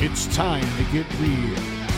It's time to get real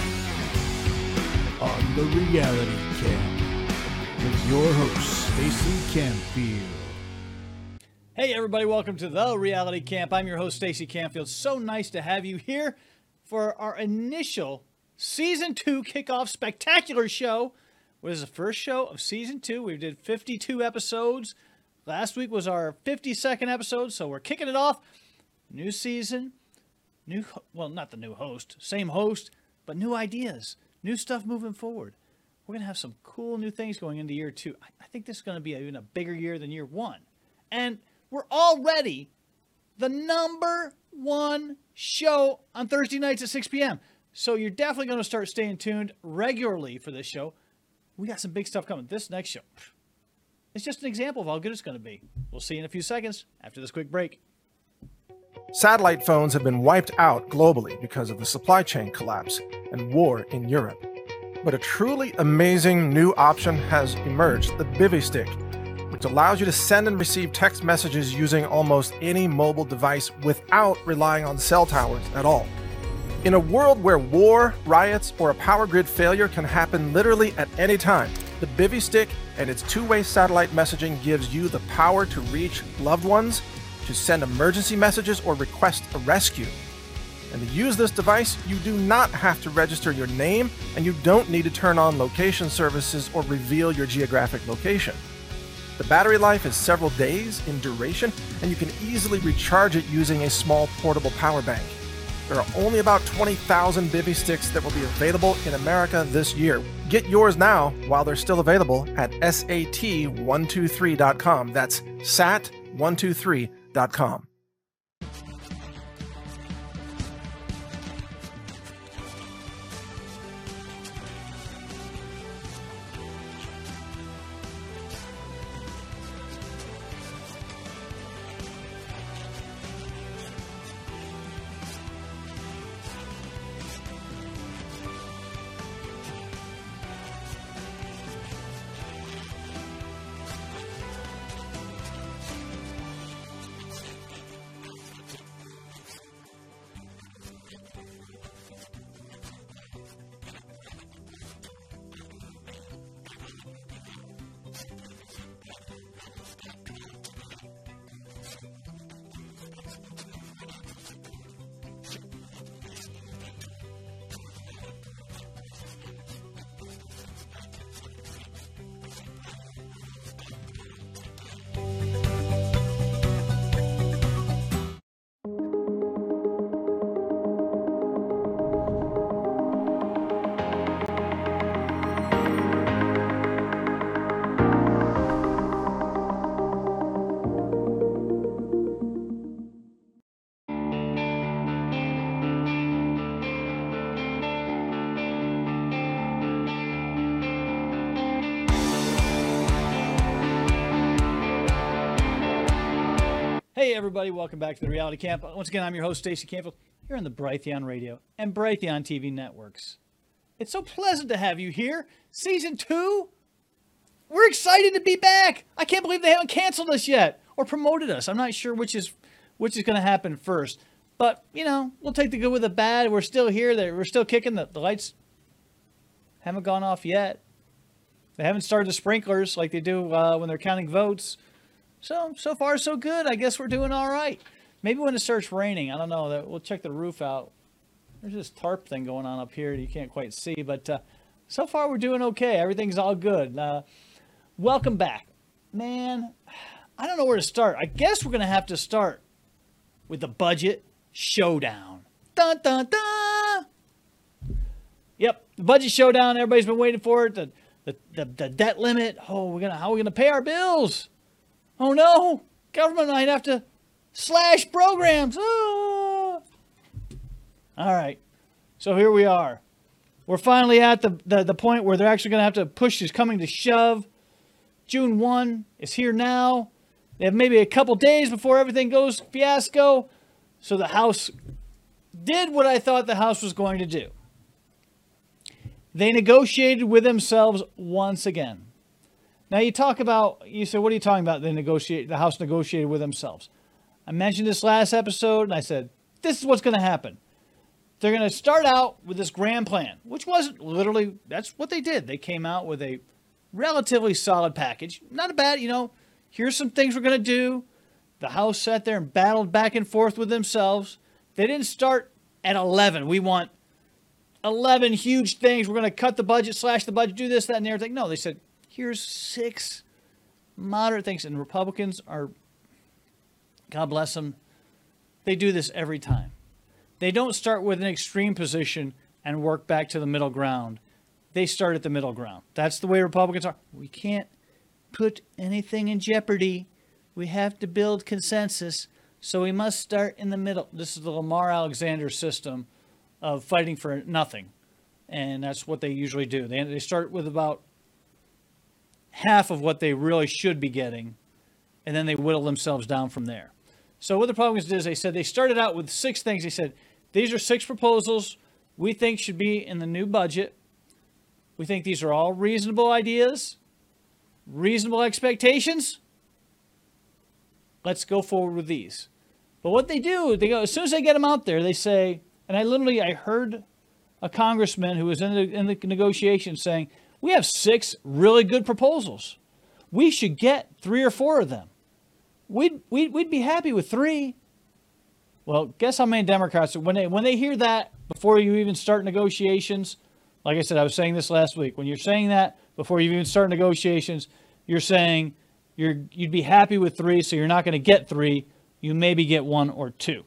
on the Reality Camp with your host, Stacey Canfield. Hey everybody, welcome to the Reality Camp. I'm your host, Stacey Canfield. So nice to have you here for our initial Season 2 kickoff spectacular show. What is the first show of Season 2? We did 52 episodes. Last week was our 52nd episode, so we're kicking it off. New season, not the new host, same host, but new ideas, new stuff moving forward. We're going to have some cool new things going into year 2. I think this is going to be even a bigger year than year 1. And we're already the number 1 show on Thursday nights at 6 p.m. So you're definitely going to start staying tuned regularly for this show. We got some big stuff coming. This next show, it's just an example of how good it's going to be. We'll see you in a few seconds after this quick break. Satellite phones have been wiped out globally because of the supply chain collapse and war in Europe. But a truly amazing new option has emerged, the Bivy Stick, which allows you to send and receive text messages using almost any mobile device without relying on cell towers at all. In a world where war, riots, or a power grid failure can happen literally at any time, the Bivy Stick and its two-way satellite messaging gives you the power to reach loved ones, to send emergency messages or request a rescue. And to use this device, you do not have to register your name, and you don't need to turn on location services or reveal your geographic location. The battery life is several days in duration, and you can easily recharge it using a small portable power bank. There are only about 20,000 Bivy Sticks that will be available in America this year. Get yours now while they're still available at SAT123.com. That's SAT123.com. Hey everybody, welcome back to the Reality Camp. Once again, I'm your host, Stacey Canfield, here on the Brighteon Radio and Brighteon TV networks. It's so pleasant to have you here. Season 2? We're excited to be back. I can't believe they haven't canceled us yet or promoted us. I'm not sure which is going to happen first. But, we'll take the good with the bad. We're still here. We're still kicking. The lights haven't gone off yet. They haven't started the sprinklers like they do when they're counting votes. So far, so good. I guess we're doing all right. Maybe when it starts raining, I don't know. We'll check the roof out. There's this tarp thing going on up here you can't quite see. But so far, we're doing okay. Everything's all good. Welcome back. Man, I don't know where to start. I guess we're going to have to start with the budget showdown. Dun, dun, dun! Yep, the budget showdown. Everybody's been waiting for it. The debt limit. How are we going to pay our bills? Oh no, government might have to slash programs. Ah. All right, so here we are. We're finally at the point where they're actually going to have to push this coming to shove. June 1 is here now. They have maybe a couple days before everything goes fiasco. So the House did what I thought the House was going to do. They negotiated with themselves once again. Now you say, what are you talking about? The House negotiated with themselves. I mentioned this last episode and I said, this is what's going to happen. they're going to start out with this grand plan, which wasn't literally, that's what they did. They came out with a relatively solid package. Not a bad, here's some things we're going to do. The House sat there and battled back and forth with themselves. They didn't start at 11. We want 11 huge things. We're going to cut the budget, slash the budget, do this, that, and everything. No, they said, here's 6 moderate things. And Republicans are, God bless them, they do this every time. They don't start with an extreme position and work back to the middle ground. They start at the middle ground. That's the way Republicans are. We can't put anything in jeopardy. We have to build consensus, so we must start in the middle. This is the Lamar Alexander system of fighting for nothing, and that's what they usually do. They start with about half of what they really should be getting, and then they whittle themselves down from there. So what the Republicans did is they said they started out with 6 things. They said, these are 6 proposals we think should be in the new budget. We think these are all reasonable ideas, reasonable expectations. Let's go forward with these. But what they do, they go, as soon as they get them out there, they say, and I heard a congressman who was in the negotiation saying, we have 6 really good proposals. We should get 3 or 4 of them. We'd be happy with 3. Well, guess how many Democrats, when they hear that before you even start negotiations, like I said, I was saying this last week, when you're saying that before you even start negotiations, you're saying you'd be happy with 3, so you're not going to get 3. You maybe get 1 or 2.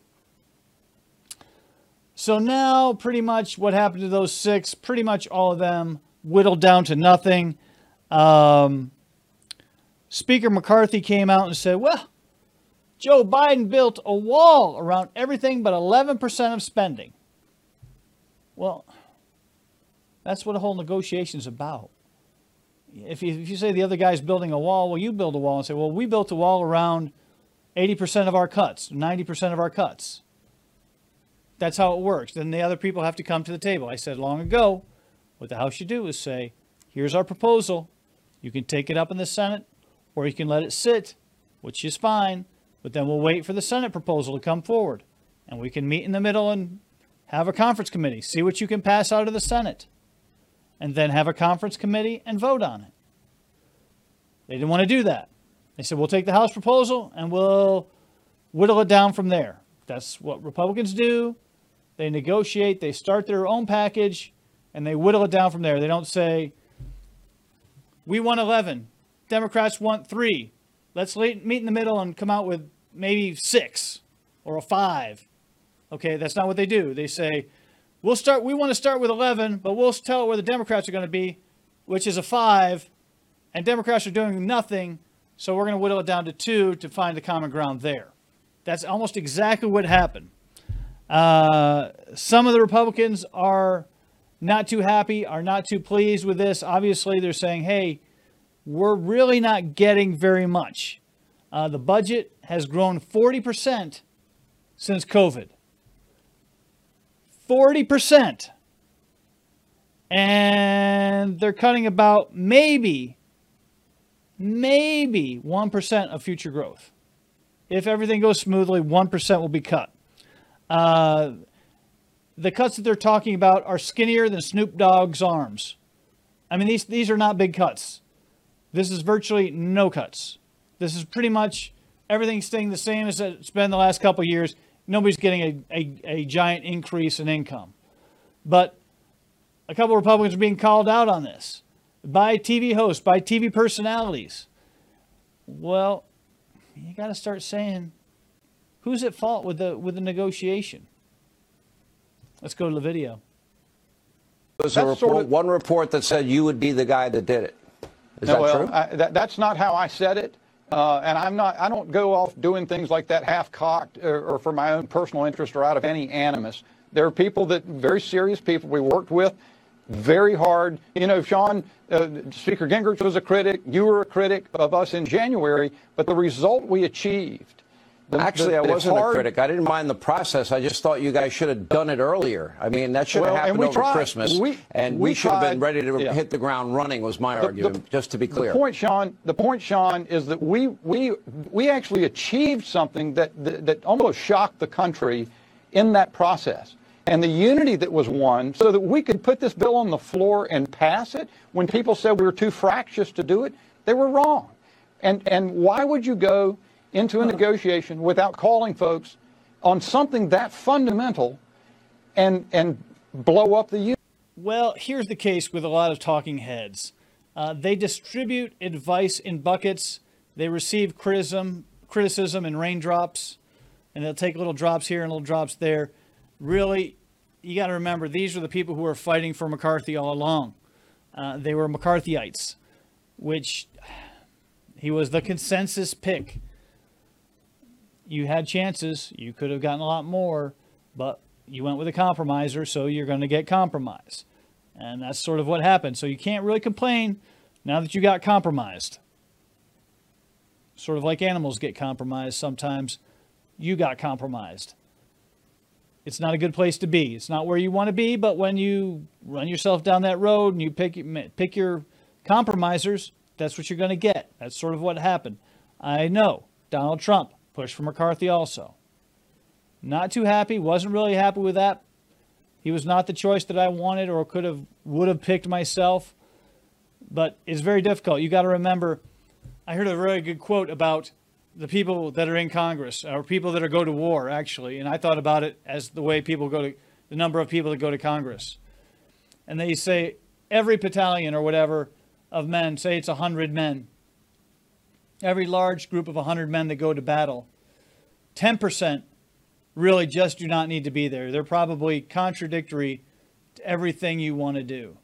So now pretty much what happened to those 6, pretty much all of them whittled down to nothing. Speaker McCarthy came out and said, well, Joe Biden built a wall around everything but 11% of spending. Well, that's what the whole negotiation is about. If you say the other guy's building a wall, well, you build a wall and say, well, we built a wall around 80% of our cuts, 90% of our cuts. That's how it works. Then the other people have to come to the table. I said long ago, what the House should do is say, here's our proposal. You can take it up in the Senate, or you can let it sit, which is fine. But then we'll wait for the Senate proposal to come forward. And we can meet in the middle and have a conference committee. See what you can pass out of the Senate. And then have a conference committee and vote on it. They didn't want to do that. They said, we'll take the House proposal and we'll whittle it down from there. That's what Republicans do. They negotiate, they start their own package, and they whittle it down from there. They don't say, we want 11. Democrats want 3. Let's meet in the middle and come out with maybe 6 or a 5. Okay, that's not what they do. They say, we want to start with 11, but we'll tell where the Democrats are going to be, which is a 5, and Democrats are doing nothing, so we're going to whittle it down to 2 to find the common ground there. That's almost exactly what happened. Some of the Republicans are not too happy, are not too pleased with this. Obviously, they're saying, hey, we're really not getting very much. The budget has grown 40% since COVID. 40%. And they're cutting about maybe 1% of future growth. If everything goes smoothly, 1% will be cut. The cuts that they're talking about are skinnier than Snoop Dogg's arms. I mean, these are not big cuts. This is virtually no cuts. This is pretty much everything staying the same as it's been the last couple of years. Nobody's getting a giant increase in income. But a couple of Republicans are being called out on this by TV hosts, by TV personalities. Well, you got to start saying, who's at fault with the negotiation? Let's go to the video. There was one report that said you would be the guy that did it. Is that true? That's not how I said it. And I don't go off doing things like that half-cocked or for my own personal interest or out of any animus. There are people very serious people we worked with very hard. You know, Sean, Speaker Gingrich was a critic. You were a critic of us in January. But the result we achieved. Actually, I wasn't a critic. I didn't mind the process. I just thought you guys should have done it earlier. I mean, that should have happened over Christmas. We should have been ready to hit the ground running, was my argument, just to be clear. The point, Sean, is that we actually achieved something that almost shocked the country in that process. and the unity that was won so that we could put this bill on the floor and pass it when people said we were too fractious to do it, they were wrong. And why would you go into a negotiation without calling folks on something that fundamental and blow up the unity? Well, here's the case with a lot of talking heads. They distribute advice in buckets. They receive criticism in raindrops, and they'll take little drops here and little drops there. Really, you got to remember, these are the people who were fighting for McCarthy all along. They were McCarthyites, which he was the consensus pick. You had chances. You could have gotten a lot more, but you went with a compromiser, so you're going to get compromised. And that's sort of what happened. So you can't really complain now that you got compromised. Sort of like animals get compromised sometimes. You got compromised. It's not a good place to be. It's not where you want to be, but when you run yourself down that road and you pick your compromisers, that's what you're going to get. That's sort of what happened. I know Donald Trump pushed for McCarthy also. Not too happy, wasn't really happy with that. He was not the choice that I wanted or would have picked myself. But it's very difficult. You got to remember, I heard a very good quote about the people that are in Congress, or people that go to war, actually. And I thought about it as the way people go to, the number of people that go to Congress. And they say every battalion or whatever of men, say it's 100 men, every large group of 100 men that go to battle, 10% really just do not need to be there. They're probably contradictory to everything you want to do.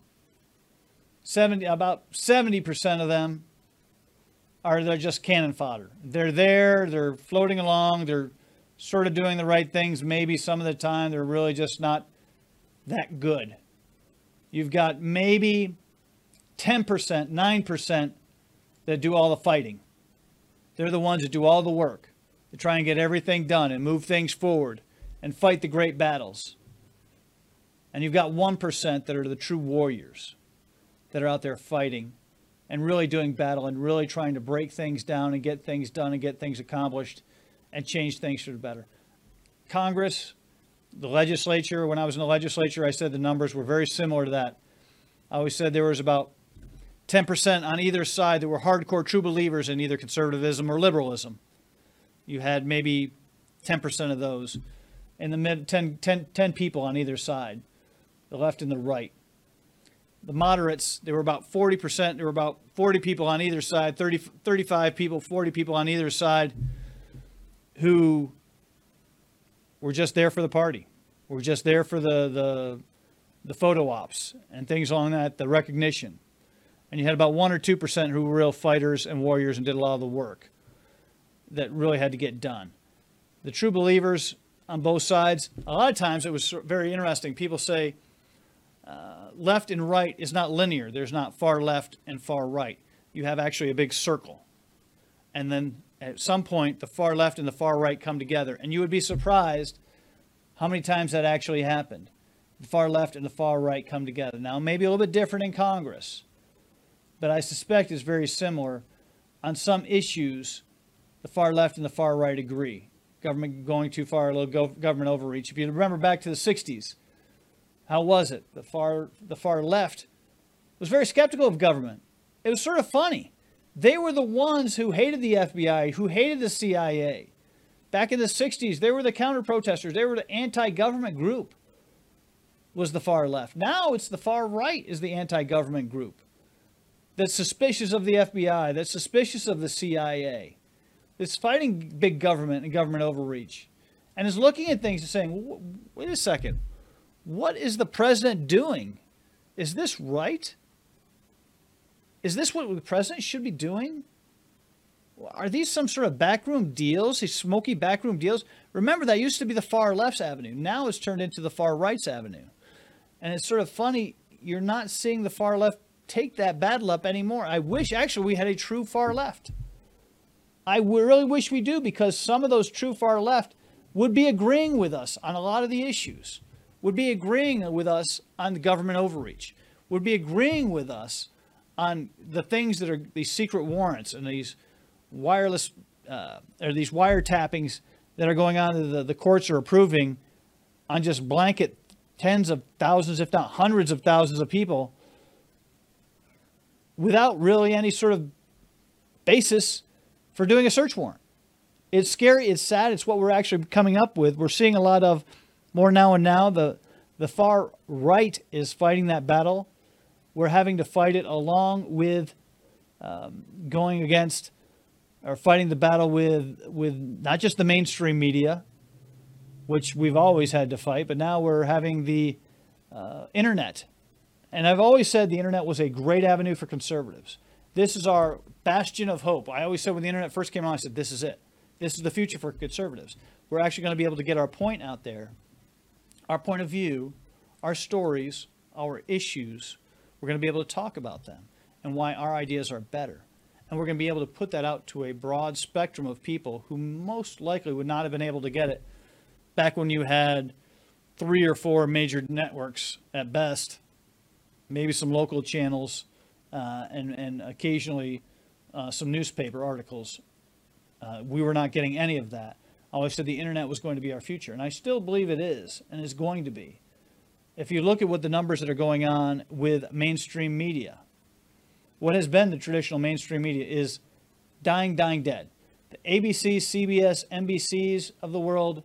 About 70% of them they're just cannon fodder. They're there, they're floating along, they're sort of doing the right things. Maybe some of the time they're really just not that good. You've got maybe 10%, 9% that do all the fighting. They're the ones that do all the work. They try and get everything done and move things forward and fight the great battles. And you've got 1% that are the true warriors that are out there fighting and really doing battle and really trying to break things down and get things done and get things accomplished and change things for the better. Congress, the legislature, when I was in the legislature, I said the numbers were very similar to that. I always said there was about 10% on either side that were hardcore true believers in either conservatism or liberalism. You had maybe 10% of those in the mid 10 people on either side, the left and the right. The moderates, there were about 40%. There were about 40 people on either side, 35 people, 40 people on either side who were just there for the party. Were just there for the photo ops and things along that, the recognition. And you had about 1 or 2% who were real fighters and warriors and did a lot of the work that really had to get done. The true believers on both sides, a lot of times it was very interesting. People say left and right is not linear. There's not far left and far right. You have actually a big circle. And then at some point, the far left and the far right come together. And you would be surprised how many times that actually happened. The far left and the far right come together. Now, maybe a little bit different in Congress, but I suspect it's very similar. On some issues, the far left and the far right agree. Government going too far, a little government overreach. If you remember back to the 60s, how was it? The far left was very skeptical of government. It was sort of funny. They were the ones who hated the FBI, who hated the CIA. Back in the 60s, they were the counter-protesters. They were the anti-government group, was the far left. Now it's the far right is the anti-government group that's suspicious of the FBI, that's suspicious of the CIA, that's fighting big government and government overreach, and is looking at things and saying, wait a second, what is the president doing? Is this right? Is this what the president should be doing? Are these some sort of backroom deals, these smoky backroom deals? Remember, that used to be the far left's avenue. Now it's turned into the far right's avenue. And it's sort of funny, you're not seeing the far left take that battle up anymore. I wish, actually, we had a true far left. I really wish we do, because some of those true far left would be agreeing with us on a lot of the issues, would be agreeing with us on the government overreach, would be agreeing with us on the things that are these secret warrants and these wireless or these wiretappings that are going on that the courts are approving on just blanket tens of thousands, if not hundreds of thousands of people without really any sort of basis for doing a search warrant. It's scary. It's sad. It's what we're actually coming up with. We're seeing a lot of more now and now. The far right is fighting that battle. We're having to fight it along with going against or fighting the battle with not just the mainstream media, which we've always had to fight, but now we're having the internet. And I've always said the internet was a great avenue for conservatives. This is our bastion of hope. I always said when the internet first came on, I said, this is it. This is the future for conservatives. We're actually going to be able to get our point out there, our point of view, our stories, our issues. We're going to be able to talk about them and why our ideas are better. And we're going to be able to put that out to a broad spectrum of people who most likely would not have been able to get it back when you had 3 or 4 major networks at best, maybe some local channels, and occasionally some newspaper articles. We were not getting any of that. I always said the internet was going to be our future, and I still believe it is and is going to be. If you look at what the numbers that are going on with mainstream media, what has been the traditional mainstream media is dying dead. The ABC, CBS, NBCs of the world,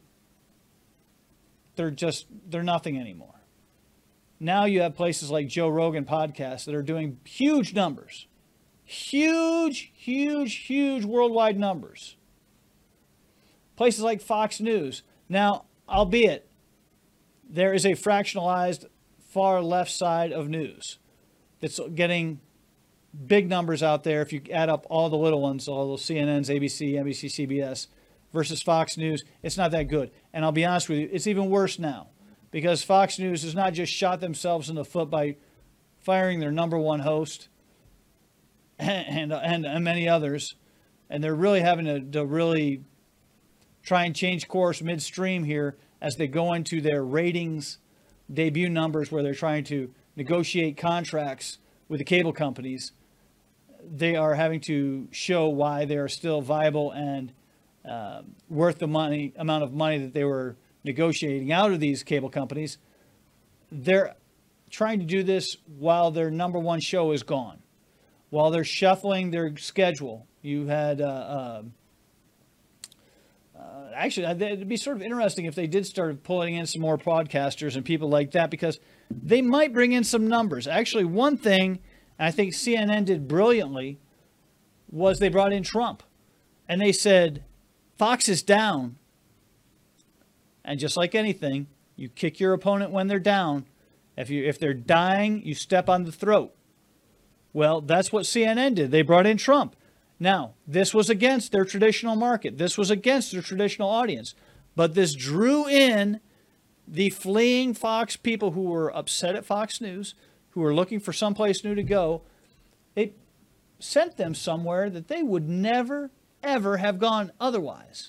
they're nothing anymore. Now you have places like Joe Rogan podcasts that are doing huge numbers. Huge worldwide numbers. Places like Fox News. Now, albeit, there is a fractionalized far left side of news that's getting big numbers out there. If you add up all the little ones, all those CNNs, ABC, NBC, CBS versus Fox News, it's not that good. And I'll be honest with you, it's even worse now because Fox News has not just shot themselves in the foot by firing their number one host and many others, and they're really having to really try and change course midstream here as they go into their ratings debut numbers where they're trying to negotiate contracts with the cable companies. They are having to show why they are still viable and worth the amount of money that they were negotiating out of these cable companies. They're trying to do this while their number one show is gone, while they're shuffling their schedule. You had actually, it'd be sort of interesting if they did start pulling in some more podcasters and people like that, because they might bring in some numbers. Actually, one thing I think CNN did brilliantly was they brought in Trump. And they said, Fox is down. And just like anything, you kick your opponent when they're down. If they're dying, you step on the throat. Well, that's what CNN did. They brought in Trump. Now, this was against their traditional market. This was against their traditional audience. But this drew in the fleeing Fox people who were upset at Fox News, who were looking for someplace new to go. It sent them somewhere that they would never, ever have gone otherwise.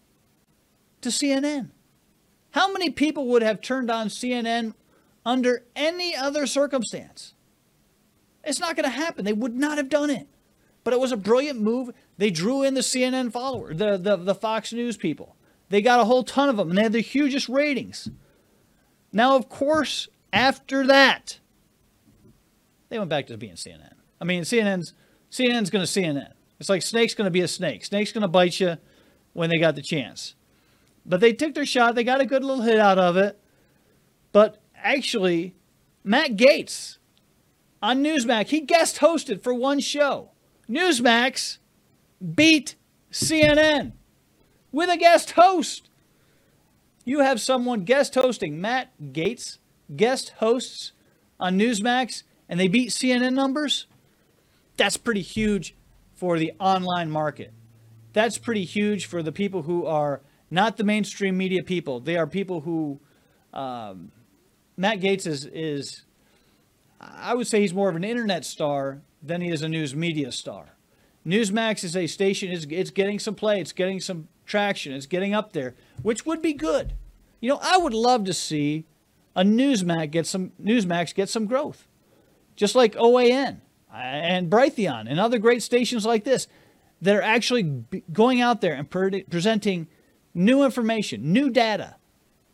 To CNN. How many people would have turned on CNN under any other circumstance? It's not going to happen. They would not have done it. But it was a brilliant move. They drew in the CNN followers, the Fox News people. They got a whole ton of them, and they had the hugest ratings. Now, of course, after that, they went back to being CNN. I mean, CNN's going to CNN. It's like snake's going to be a snake. Snake's going to bite you when they got the chance. But they took their shot. They got a good little hit out of it. But actually, Matt Gaetz on Newsmax, he guest hosted for one show. Newsmax beat CNN with a guest host. You have someone guest hosting, Matt Gaetz, guest hosts on Newsmax, and they beat CNN numbers. That's pretty huge for the online market. That's pretty huge for the people who are not the mainstream media people. They are people who, Matt Gaetz is, I would say he's more of an internet star than he is a news media star. Newsmax is a station, it's getting some play, it's getting some traction, it's getting up there, which would be good. You know, I would love to see a Newsmax get some growth. Just like OAN and Brighteon and other great stations like this that are actually going out there and presenting new information, new data,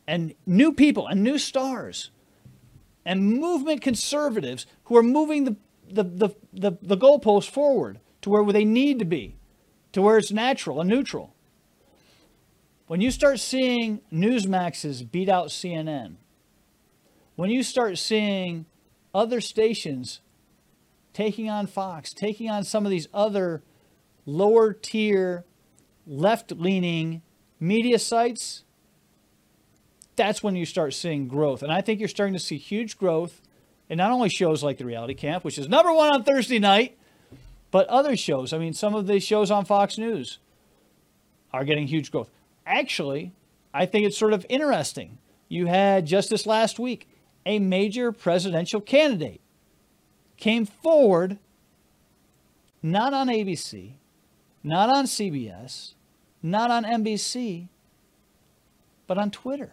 and new people and new stars and movement conservatives who are moving the goalposts forward to where they need to be, to where it's natural and neutral. When you start seeing Newsmaxes beat out CNN, when you start seeing other stations taking on Fox, taking on some of these other lower tier, left-leaning media sites, that's when you start seeing growth. And I think you're starting to see huge growth in not only shows like The Reality Camp, which is number one on Thursday night, but other shows. I mean, some of the shows on Fox News are getting huge growth. Actually, I think it's sort of interesting. You had just this last week, a major presidential candidate came forward, not on ABC, not on CBS, not on NBC, but on Twitter.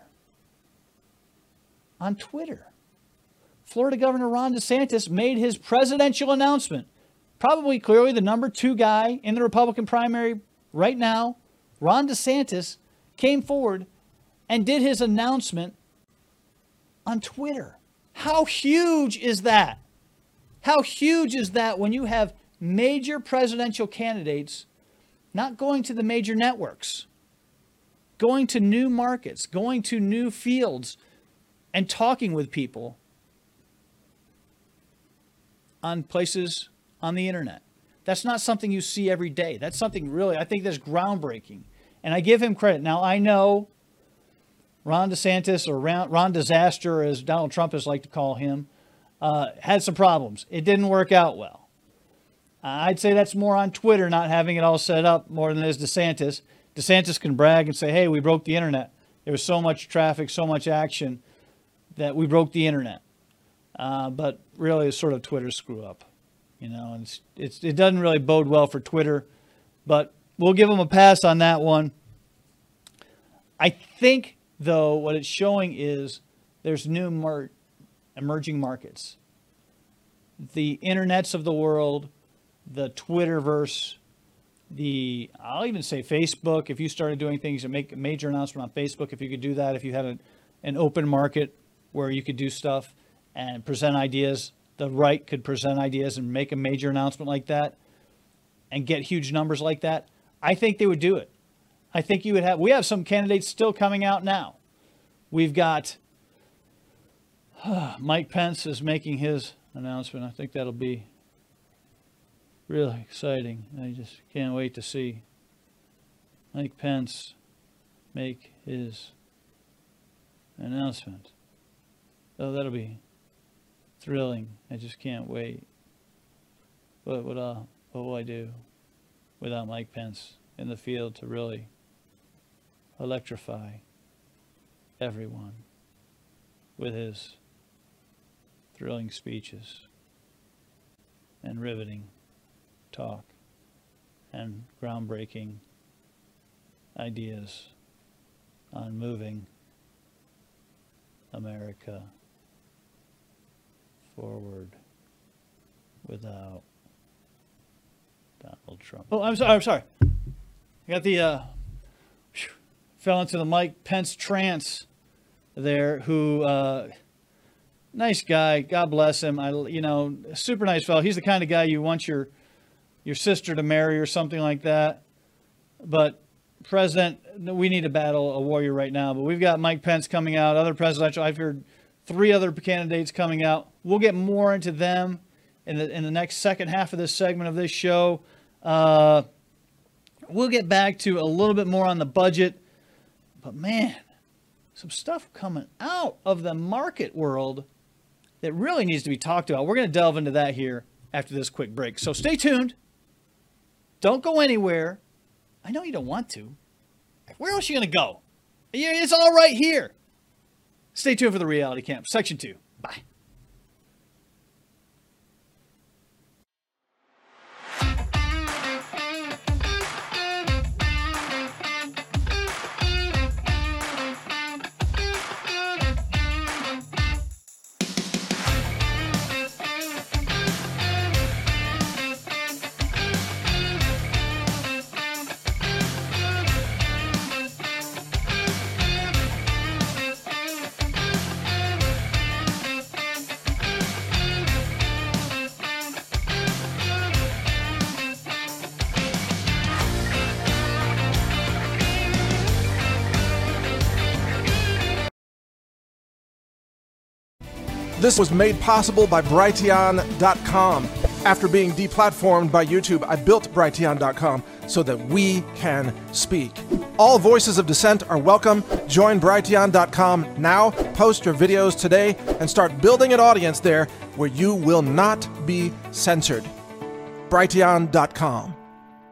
On Twitter. Florida Governor Ron DeSantis made his presidential announcement. Probably clearly the number 2 guy in the Republican primary right now, Ron DeSantis, came forward and did his announcement on Twitter. How huge is that? How huge is that when you have major presidential candidates not going to the major networks, going to new markets, going to new fields, and talking with people on places on the internet? That's not something you see every day. That's something really, I think that's groundbreaking. And I give him credit. Now, I know Ron DeSantis, or Ron Disaster, as Donald Trump has liked to call him, had some problems. It didn't work out well. I'd say that's more on Twitter, not having it all set up, more than it is DeSantis. DeSantis can brag and say, hey, we broke the internet. There was so much traffic, so much action that we broke the internet. But really, it's sort of Twitter's screw up. You know, and it doesn't really bode well for Twitter, but we'll give them a pass on that one. I think, though, what it's showing is there's new emerging markets. The internets of the world, the Twitterverse, I'll even say Facebook. If you started doing things and make a major announcement on Facebook, if you could do that, if you had an open market where you could do stuff and present ideas, the right could present ideas and make a major announcement like that and get huge numbers like that, I think they would do it. I think we have some candidates still coming out now. We've got Mike Pence is making his announcement. I think that'll be really exciting. I just can't wait to see Mike Pence make his announcement. Oh, that'll be thrilling. I just can't wait. What will I do without Mike Pence in the field to really electrify everyone with his thrilling speeches and riveting talk and groundbreaking ideas on moving America forward without Donald Trump. Oh, I'm sorry. I got fell into the Mike Pence trance there, who, nice guy, God bless him. Super nice fellow. He's the kind of guy you want your sister to marry or something like that. But President, we need to battle a warrior right now. But we've got Mike Pence coming out, other presidential. I've heard 3 other candidates coming out. We'll get more into them in the next second half of this segment of this show. We'll get back to a little bit more on the budget. But man, some stuff coming out of the market world that really needs to be talked about. We're going to delve into that here after this quick break. So stay tuned. Don't go anywhere. I know you don't want to. Where else are you going to go? It's all right here. Stay tuned for the Reality Camp, Section 2. Bye. This was made possible by Brighteon.com. After being deplatformed by YouTube, I built Brighteon.com so that we can speak. All voices of dissent are welcome. Join Brighteon.com now, post your videos today, and start building an audience there where you will not be censored. Brighteon.com.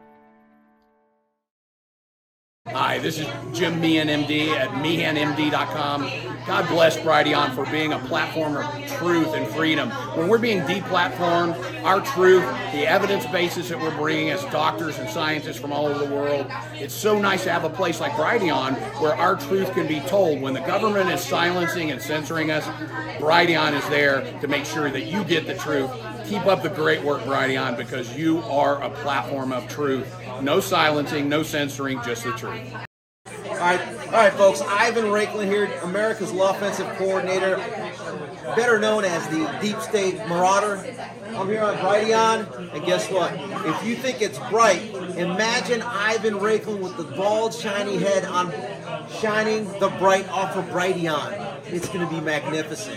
Hi, this is Jim Meehan, MD at MeehanMD.com. God bless Brighteon for being a platform of truth and freedom. When we're being deplatformed, our truth, the evidence basis that we're bringing as doctors and scientists from all over the world, it's so nice to have a place like Brighteon where our truth can be told. When the government is silencing and censoring us, Brighteon is there to make sure that you get the truth. Keep up the great work, Brighteon, because you are a platform of truth. No silencing, no censoring, just the truth. All right, folks. Ivan Raiklin here, America's Law Offensive Coordinator, better known as the Deep State Marauder. I'm here on Brighteon, and guess what? If you think it's bright, imagine Ivan Raiklin with the bald, shiny head on shining the bright off of Brighteon. It's going to be magnificent.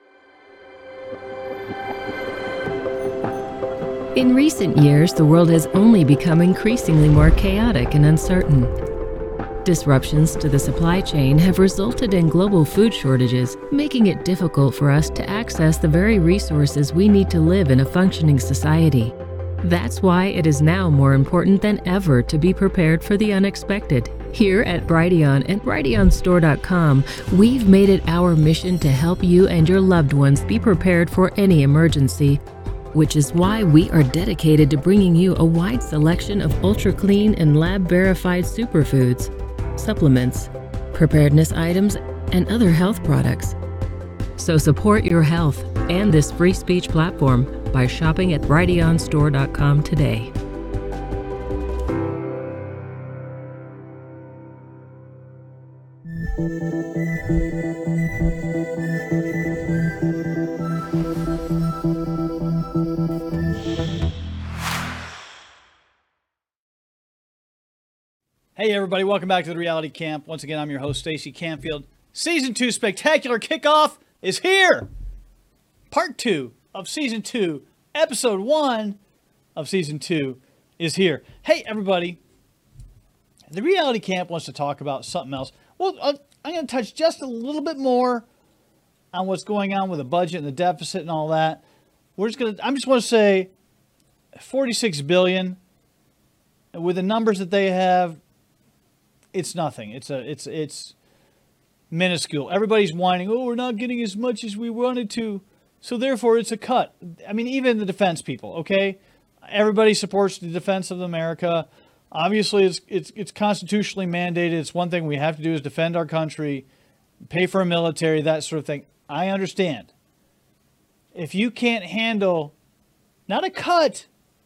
In recent years, the world has only become increasingly more chaotic and uncertain. Disruptions to the supply chain have resulted in global food shortages, making it difficult for us to access the very resources we need to live in a functioning society. That's why it is now more important than ever to be prepared for the unexpected. Here at Brighteon and BrighteonStore.com, we've made it our mission to help you and your loved ones be prepared for any emergency, which is why we are dedicated to bringing you a wide selection of ultra-clean and lab-verified superfoods, supplements, preparedness items, and other health products. So support your health and this free speech platform by shopping at BrighteonStore.com today. Hey everybody, welcome back to the Reality Camp. Once again, I'm your host, Stacey Canfield. Season 2 spectacular kickoff is here. Part 2 of Season 2, Episode 1 of Season 2 is here. Hey everybody, the Reality Camp wants to talk about something else. Well, I'm going to touch just a little bit more on what's going on with the budget and the deficit and all that. I just want to say $46 billion with the numbers that they have. It's nothing. It's minuscule. Everybody's whining, oh, we're not getting as much as we wanted to, so therefore it's a cut. I mean, even the defense people, okay? Everybody supports the defense of America. Obviously, it's constitutionally mandated. It's one thing we have to do is defend our country, pay for a military, that sort of thing. I understand. If you can't handle, not a cut,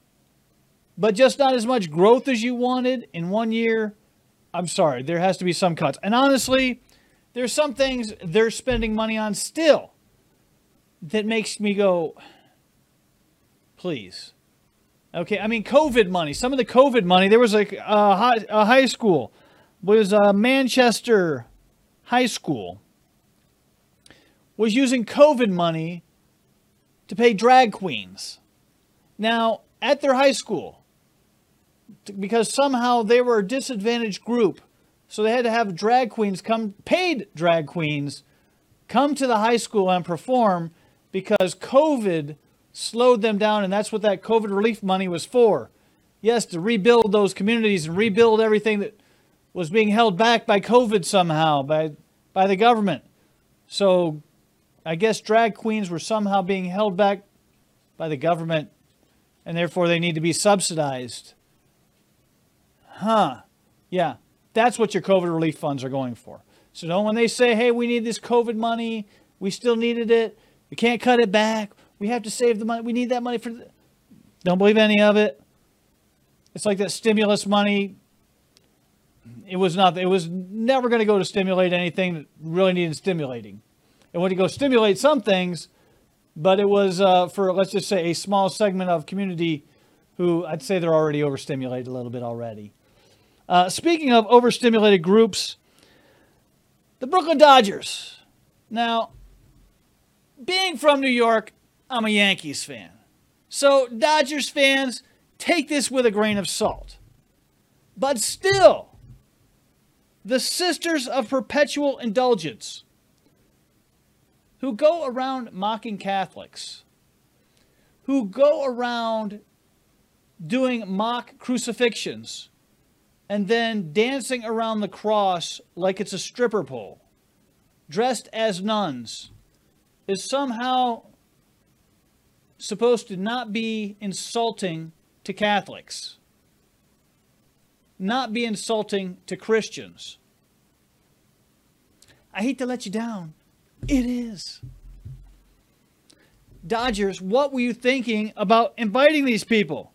but just not as much growth as you wanted in 1 year, I'm sorry, there has to be some cuts. And honestly, there's some things they're spending money on still that makes me go, please. Okay, I mean, COVID money. Some of the COVID money, there was like a high school, was Manchester High School, was using COVID money to pay drag queens. Now, at their high school, because somehow they were a disadvantaged group, so they had to have drag queens paid drag queens come to the high school and perform because COVID slowed them down, and that's what that COVID relief money was for. Yes, to rebuild those communities and rebuild everything that was being held back by COVID somehow, by the government. So I guess drag queens were somehow being held back by the government, and therefore they need to be subsidized. Yeah, that's what your COVID relief funds are going for. So when they say, hey, we need this COVID money, we still needed it, we can't cut it back, we have to save the money, we need that money for... Don't believe any of it. It's like that stimulus money. It was never going to go to stimulate anything that really needed stimulating. It went to go stimulate some things, but it was for, let's just say, a small segment of community who I'd say they're already overstimulated a little bit already. Speaking of overstimulated groups, the Brooklyn Dodgers. Now, being from New York, I'm a Yankees fan. So Dodgers fans, take this with a grain of salt. But still, the Sisters of Perpetual Indulgence, who go around mocking Catholics, who go around doing mock crucifixions, and then dancing around the cross like it's a stripper pole, dressed as nuns, is somehow supposed to not be insulting to Catholics, not be insulting to Christians. I hate to let you down. It is. Dodgers, what were you thinking about inviting these people?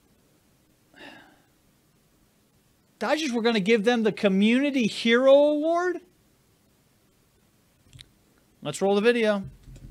Dodgers were going to give them the Community Hero Award? Let's roll the video.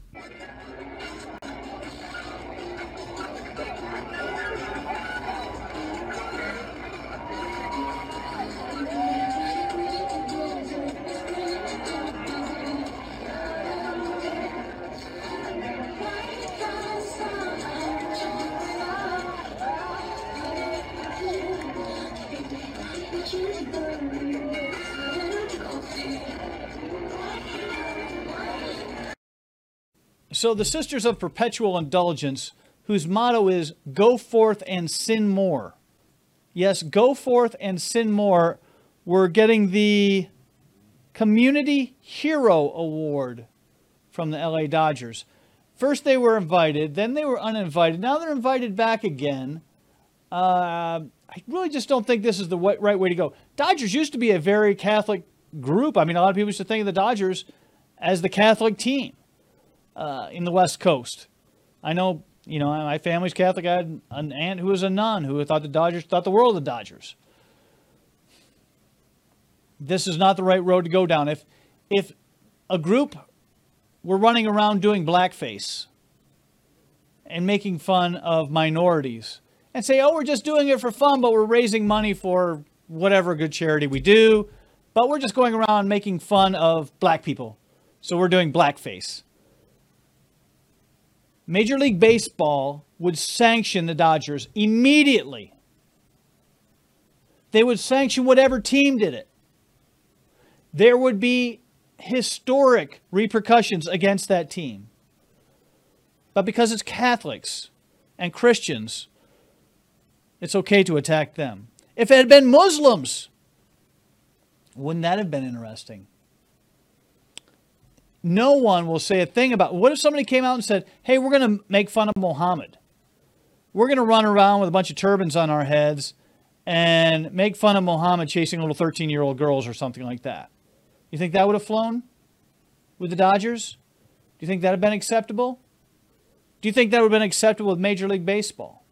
So the Sisters of Perpetual Indulgence, whose motto is, go forth and sin more. Yes, go forth and sin more. We're getting the Community Hero Award from the LA Dodgers. First they were invited, then they were uninvited. Now they're invited back again. I really just don't think this is the right way to go. Dodgers used to be a very Catholic group. I mean, a lot of people used to think of the Dodgers as the Catholic team in the West Coast. I know, my family's Catholic. I had an aunt who was a nun who thought the world of the Dodgers. This is not the right road to go down. If a group were running around doing blackface and making fun of minorities and say, oh, we're just doing it for fun, but we're raising money for whatever good charity we do, but we're just going around making fun of black people, so we're doing blackface. Major League Baseball would sanction the Dodgers immediately. They would sanction whatever team did it. There would be historic repercussions against that team. But because it's Catholics and Christians, it's okay to attack them. If it had been Muslims, wouldn't that have been interesting? No one will say a thing about, what if somebody came out and said, hey, we're going to make fun of Muhammad. We're going to run around with a bunch of turbans on our heads and make fun of Muhammad chasing little 13-year-old girls or something like that. You think that would have flown with the Dodgers? Do you think that would have been acceptable? Do you think that would have been acceptable with Major League Baseball?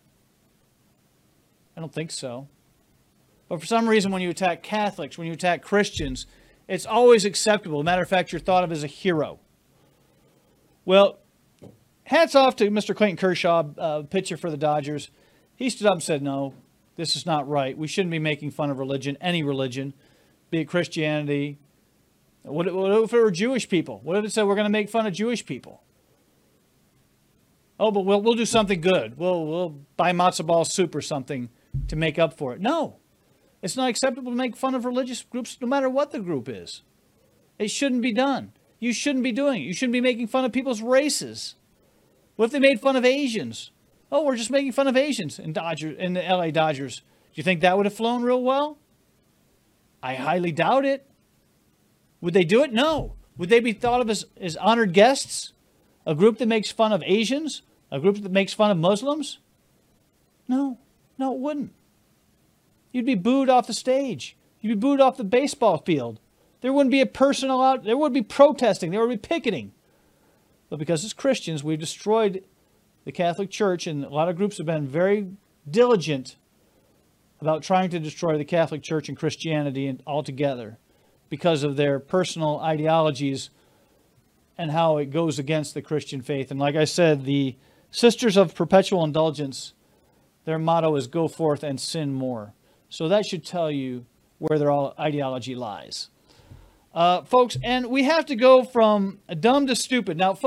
I don't think so. But for some reason, when you attack Catholics, when you attack Christians, it's always acceptable. Matter of fact, you're thought of as a hero. Well, hats off to Mr. Clayton Kershaw, pitcher for the Dodgers. He stood up and said, no, this is not right. We shouldn't be making fun of religion, any religion, be it Christianity. What if it were Jewish people? What if it said we're going to make fun of Jewish people? Oh, but we'll do something good. We'll buy matzo ball soup or something to make up for it. No. It's not acceptable to make fun of religious groups, no matter what the group is. It shouldn't be done. You shouldn't be doing it. You shouldn't be making fun of people's races. What if they made fun of Asians? Oh, we're just making fun of Asians in the LA Dodgers. Do you think that would have flown real well? I highly doubt it. Would they do it? No. Would they be thought of as honored guests? A group that makes fun of Asians? A group that makes fun of Muslims? No. No, it wouldn't. You'd be booed off the stage. You'd be booed off the baseball field. There wouldn't be a person allowed. There would be protesting. There would be picketing. But because it's Christians, we've destroyed the Catholic Church, and a lot of groups have been very diligent about trying to destroy the Catholic Church and Christianity altogether because of their personal ideologies and how it goes against the Christian faith. And like I said, the Sisters of Perpetual Indulgence, their motto is go forth and sin more. So that should tell you where their ideology lies. Folks, and we have to go from dumb to stupid. Now, folks,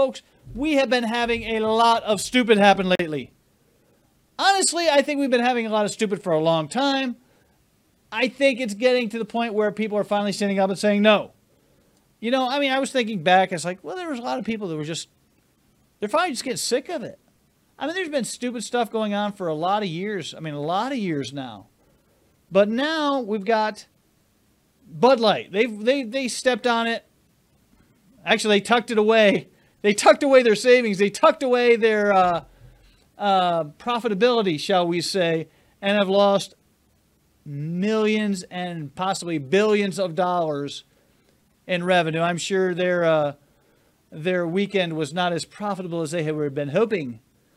we have been having a lot of stupid happen lately. Honestly, I think we've been having a lot of stupid for a long time. I think it's getting to the point where people are finally standing up and saying no. You know, I mean, I was thinking back, it's like, well, there was a lot of people that were just, they're finally just getting sick of it. I mean, there's been stupid stuff going on for a lot of years. I mean, a lot of years now. But now we've got Bud Light. They stepped on it. Actually, they tucked it away. They tucked away their savings. They tucked away their profitability, shall we say, and have lost millions and possibly billions of dollars in revenue. I'm sure their weekend was not as profitable as they had been hoping.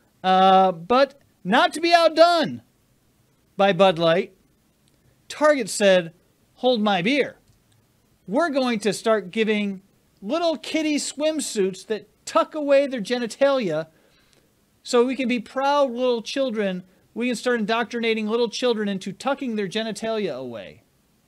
But not to be outdone by Bud Light, Target said, hold my beer. We're going to start giving little kiddie swimsuits that tuck away their genitalia so we can be proud little children. We can start indoctrinating little children into tucking their genitalia away.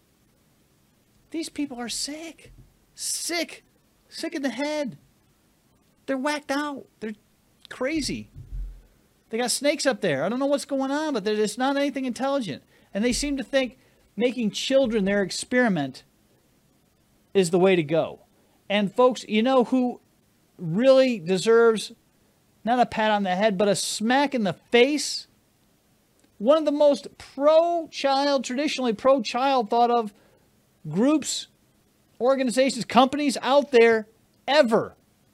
These people are sick. Sick in the head. They're whacked out. They're crazy. They got snakes up there. I don't know what's going on, but it's not anything intelligent. And they seem to think making children their experiment is the way to go. And folks, you know who really deserves not a pat on the head, but a smack in the face? One of the most pro-child, traditionally pro-child thought of groups, organizations, companies out there ever.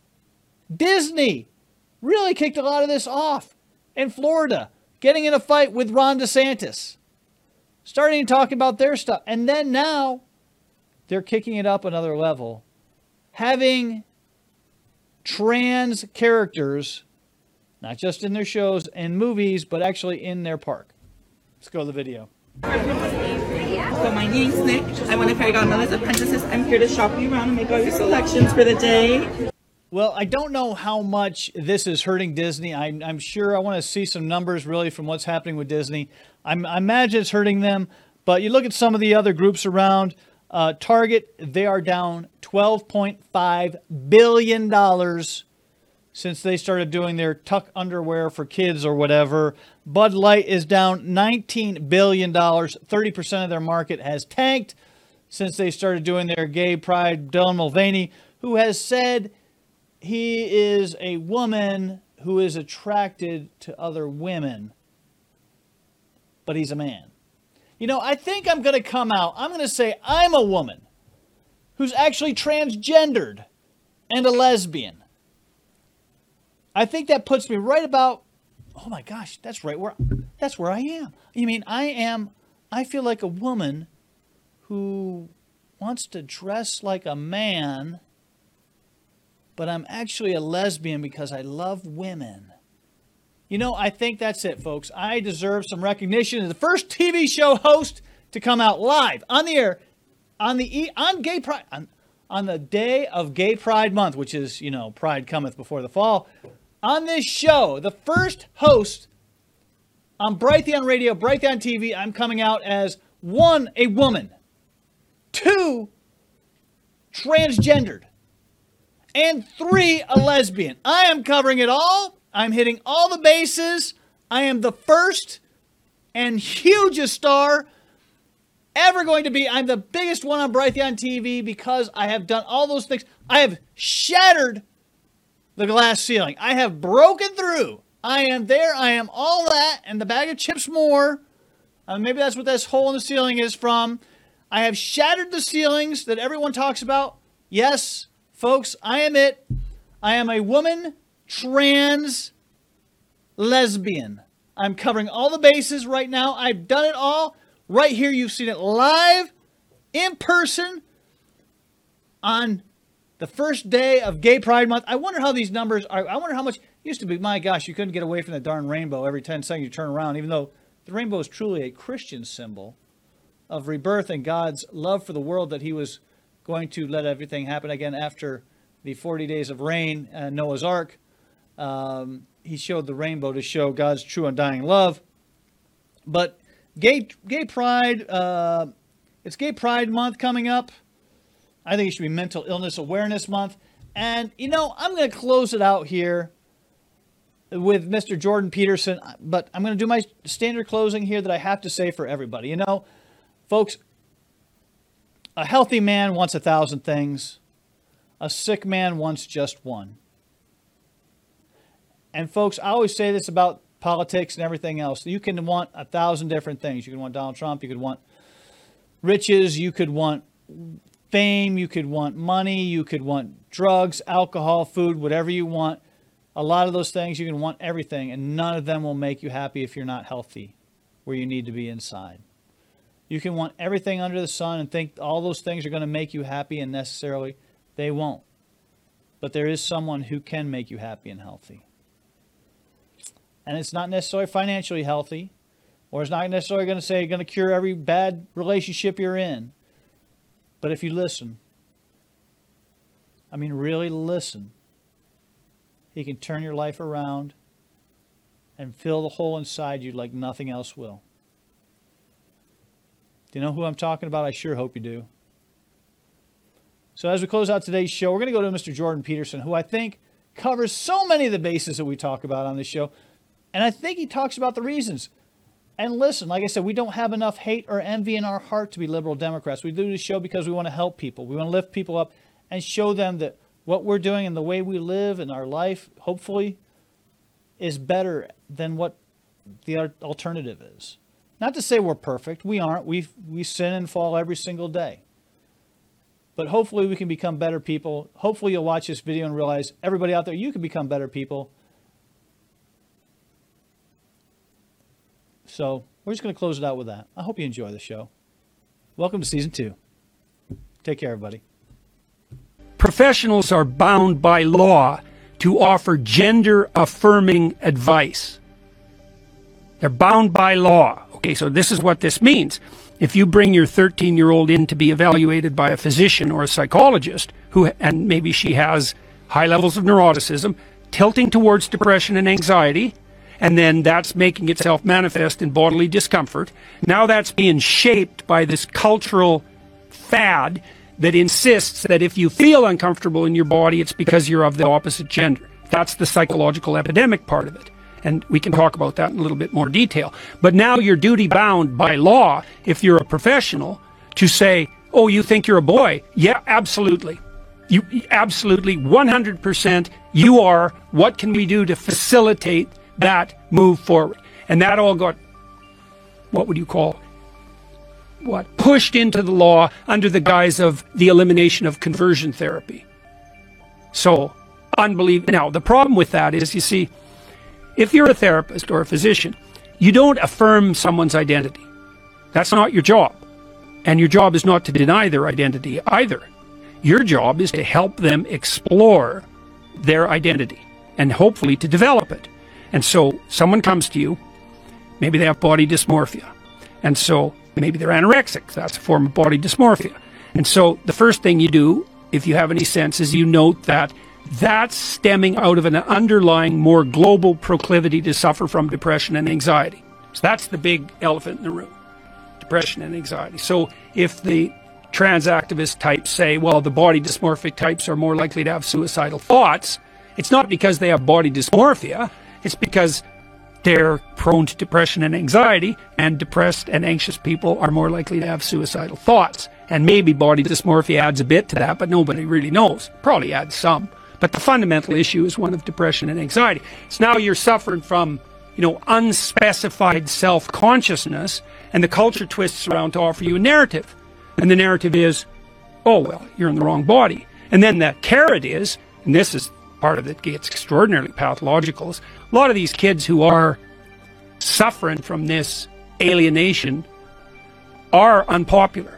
Disney really kicked a lot of this off in Florida, getting in a fight with Ron DeSantis, starting to talk about their stuff. And then now they're kicking it up another level, having trans characters, not just in their shows and movies, but actually in their park. Let's go to the video. So my name's Nick. I'm one of Fairy Godmother's apprentices. I'm here to shop you around and make all your selections for the day. Well, I don't know how much this is hurting Disney. I'm sure I want to see some numbers really from what's happening with Disney. I imagine it's hurting them, but you look at some of the other groups around. Target, they are down $12.5 billion since they started doing their tuck underwear for kids or whatever. Bud Light is down $19 billion. 30% of their market has tanked since they started doing their gay pride. Dylan Mulvaney, who has said he is a woman who is attracted to other women, but he's a man. You know, I think I'm going to come out. I'm going to say I'm a woman who's actually transgendered and a lesbian. I think that puts me right about, oh my gosh, that's where I am. You mean I feel like a woman who wants to dress like a man, but I'm actually a lesbian because I love women. You know, I think that's it, folks. I deserve some recognition as the first TV show host to come out live on the air on Gay Pride on the day of Gay Pride Month, which is, you know, Pride cometh before the fall. On this show, the first host on Brighteon Radio, Brighteon TV, I'm coming out as 1, a woman, 2, transgendered, and 3, a lesbian. I am covering it all. I'm hitting all the bases. I am the first and hugest star ever going to be. I'm the biggest one on Brighteon TV because I have done all those things. I have shattered the glass ceiling. I have broken through. I am there. I am all that and the bag of chips more. Maybe that's what this hole in the ceiling is from. I have shattered the ceilings that everyone talks about. Yes, folks, I am it. I am a woman, trans, lesbian. I'm covering all the bases right now. I've done it all. Right here, you've seen it live, in person, on the first day of Gay Pride Month. I wonder how these numbers are. I wonder how much. It used to be, my gosh, you couldn't get away from the darn rainbow every 10 seconds you turn around, even though the rainbow is truly a Christian symbol of rebirth and God's love for the world, that he was going to let everything happen again after the 40 days of rain and Noah's Ark. He showed the rainbow to show God's true undying love. But Gay Pride, it's Gay Pride Month coming up. I think it should be Mental Illness Awareness Month. And, I'm going to close it out here with Mr. Jordan Peterson, but I'm going to do my standard closing here that I have to say for everybody. Folks, a healthy man wants 1,000 things. A sick man wants just one. And folks, I always say this about politics and everything else. You can want 1,000 different things. You can want Donald Trump. You could want riches. You could want fame. You could want money. You could want drugs, alcohol, food, whatever you want. A lot of those things, you can want everything, and none of them will make you happy if you're not healthy where you need to be inside. You can want everything under the sun and think all those things are going to make you happy, and necessarily they won't. But there is someone who can make you happy and healthy. And it's not necessarily financially healthy, or it's not necessarily going to cure every bad relationship you're in. But if you listen, really listen, he can turn your life around and fill the hole inside you like nothing else will. Do you know who I'm talking about? I sure hope you do. So as we close out today's show, we're going to go to Mr. Jordan Peterson, who I think covers so many of the bases that we talk about on this show. And I think he talks about the reasons. And listen, like I said, we don't have enough hate or envy in our heart to be liberal Democrats. We do this show because we want to help people. We want to lift people up and show them that what we're doing and the way we live in our life, hopefully, is better than what the alternative is. Not to say we're perfect. We aren't. We sin and fall every single day. But hopefully we can become better people. Hopefully you'll watch this video and realize, everybody out there, you can become better people. So we're just going to close it out with that. I hope you enjoy the show. Welcome to Season 2. Take care, everybody. Professionals are bound by law to offer gender-affirming advice. They're bound by law. Okay, so this is what this means. If you bring your 13-year-old in to be evaluated by a physician or a psychologist, and maybe she has high levels of neuroticism, tilting towards depression and anxiety, and then that's making itself manifest in bodily discomfort, now that's being shaped by this cultural fad that insists that if you feel uncomfortable in your body, it's because you're of the opposite gender. That's the psychological epidemic part of it. And we can talk about that in a little bit more detail. But now you're duty bound by law, if you're a professional, to say, oh, you think you're a boy? Yeah, absolutely. You absolutely, 100%, you are. What can we do to facilitate that move forward? And that all got, what would you call, pushed into the law under the guise of the elimination of conversion therapy. So, unbelievable. Now, the problem with that is, you see, if you're a therapist or a physician, you don't affirm someone's identity. That's not your job. And your job is not to deny their identity either. Your job is to help them explore their identity and hopefully to develop it. And so someone comes to you, maybe they have body dysmorphia. And so maybe they're anorexic. That's a form of body dysmorphia. And so the first thing you do, if you have any sense, is you note that that's stemming out of an underlying, more global proclivity to suffer from depression and anxiety. So that's the big elephant in the room, depression and anxiety. So if the trans activist types say, well, the body dysmorphic types are more likely to have suicidal thoughts, it's not because they have body dysmorphia, it's because they're prone to depression and anxiety, and depressed and anxious people are more likely to have suicidal thoughts. And maybe body dysmorphia adds a bit to that, but nobody really knows. Probably adds some. But the fundamental issue is one of depression and anxiety. So now you're suffering from, unspecified self-consciousness, and the culture twists around to offer you a narrative. And the narrative is, oh, well, you're in the wrong body. And then the carrot is, and this is part of it gets extraordinarily pathological, is a lot of these kids who are suffering from this alienation are unpopular.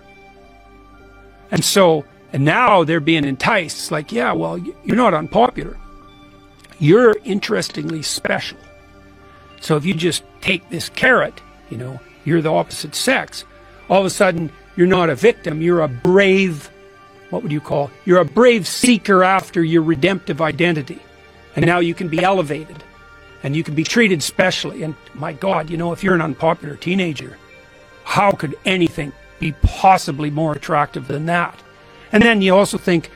And now they're being enticed. It's like, yeah, well, you're not unpopular. You're interestingly special. So if you just take this carrot, you're the opposite sex, all of a sudden you're not a victim, you're a brave, you're a brave seeker after your redemptive identity. And now you can be elevated and you can be treated specially. And my God, if you're an unpopular teenager, how could anything be possibly more attractive than that? And then you also think,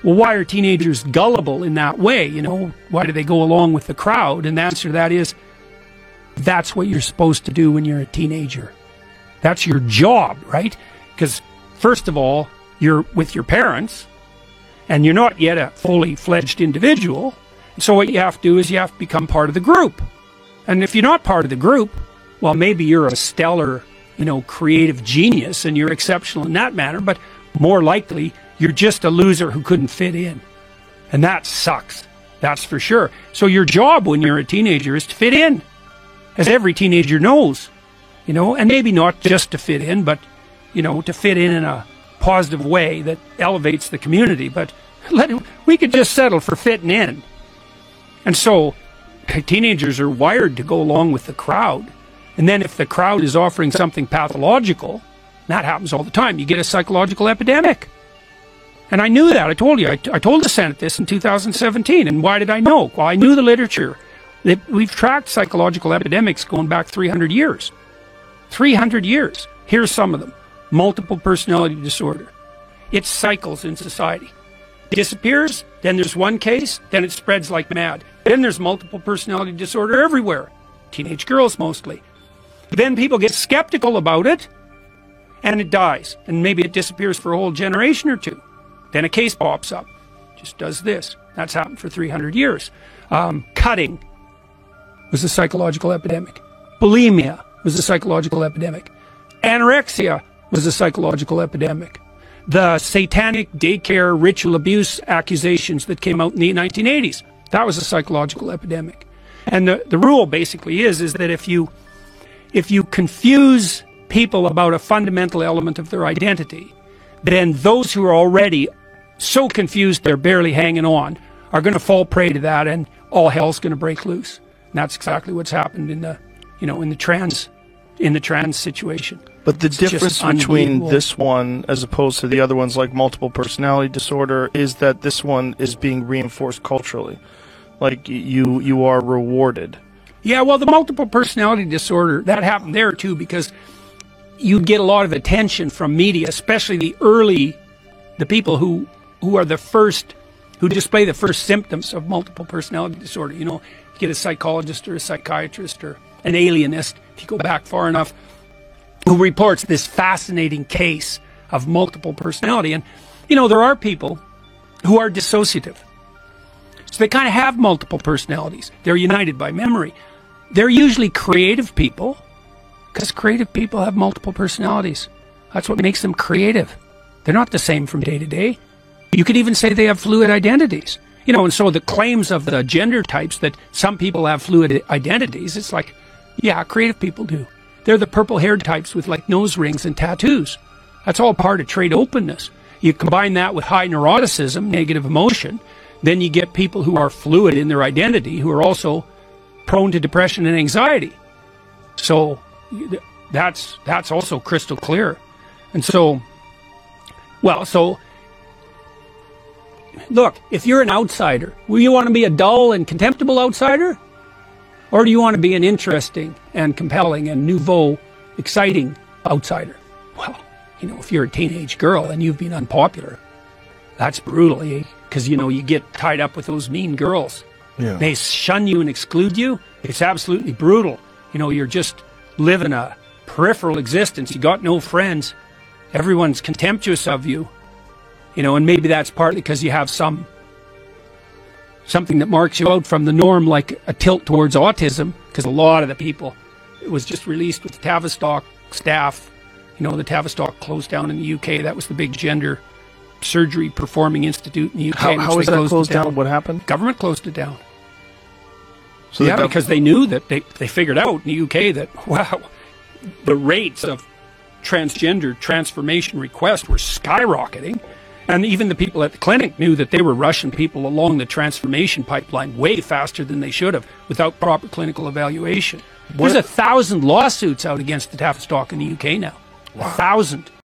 well, why are teenagers gullible in that way? You know, why do they go along with the crowd? And the answer to that is, that's what you're supposed to do when you're a teenager. That's your job, right? Because first of all, you're with your parents, and you're not yet a fully fledged individual. So what you have to do is you have to become part of the group. And if you're not part of the group, well, maybe you're a stellar, you know, creative genius and you're exceptional in that manner, but more likely you're just a loser who couldn't fit in. And that sucks. That's for sure. So your job when you're a teenager is to fit in, as every teenager knows, you know, and maybe not just to fit in, but, you know, to fit in a positive way that elevates the community. But we could just settle for fitting in. And so teenagers are wired to go along with the crowd. And then if the crowd is offering something pathological, that happens all the time. You get a psychological epidemic. And I knew that. I told you. I told the Senate this in 2017. And why did I know? Well, I knew the literature. We've tracked psychological epidemics going back 300 years. 300 years. Here's some of them. Multiple personality disorder. It cycles in society. It disappears, then there's one case, then it spreads like mad. Then there's multiple personality disorder everywhere. Teenage girls mostly. Then people get skeptical about it, and it dies. And maybe it disappears for a whole generation or two. Then a case pops up. Just does this. That's happened for 300 years. Cutting was a psychological epidemic. Bulimia was a psychological epidemic. Anorexia was a psychological epidemic. The satanic daycare ritual abuse accusations that came out in the 1980s, that was a psychological epidemic. And the rule basically is that if you confuse people about a fundamental element of their identity, then those who are already so confused they're barely hanging on are going to fall prey to that, and all hell's going to break loose. And that's exactly what's happened in the trans situation. But the difference between this one as opposed to the other ones like multiple personality disorder is that this one is being reinforced culturally. Like you are rewarded. Yeah, well, the multiple personality disorder, that happened there too, because you get a lot of attention from media, especially the people who are the first, who display the first symptoms of multiple personality disorder. You know, you get a psychologist or a psychiatrist or an alienist, if you go back far enough, who reports this fascinating case of multiple personality. And, you know, there are people who are dissociative. So they kind of have multiple personalities. They're united by memory. They're usually creative people, because creative people have multiple personalities. That's what makes them creative. They're not the same from day to day. You could even say they have fluid identities. You know, and so the claims of the gender types that some people have fluid identities, it's like, yeah, creative people do. They're the purple-haired types with like nose rings and tattoos. That's all part of trait openness. You combine that with high neuroticism, negative emotion, then you get people who are fluid in their identity, who are also prone to depression and anxiety. So that's also crystal clear. And so, well, so look, if you're an outsider, will you want to be a dull and contemptible outsider? Or do you want to be an interesting and compelling and nouveau, exciting outsider? Well, you know, if you're a teenage girl and you've been unpopular, that's brutal, eh? Because, you know, you get tied up with those mean girls. Yeah. They shun you and exclude you. It's absolutely brutal. You know, you're just living a peripheral existence. You got no friends. Everyone's contemptuous of you. You know, and maybe that's partly because you have something that marks you out from the norm, like a tilt towards autism, because a lot of the people, it was just released with the Tavistock staff. You know, the Tavistock closed down in the UK. That was the big gender surgery performing institute in the UK. How was that closed down? What happened? Government closed it down. So yeah, because they knew that they figured out in the UK that, wow, the rates of transgender transformation requests were skyrocketing. And even the people at the clinic knew that they were rushing people along the transformation pipeline way faster than they should have without proper clinical evaluation. There's 1,000 lawsuits out against the Tavistock in the UK now. Wow. 1,000.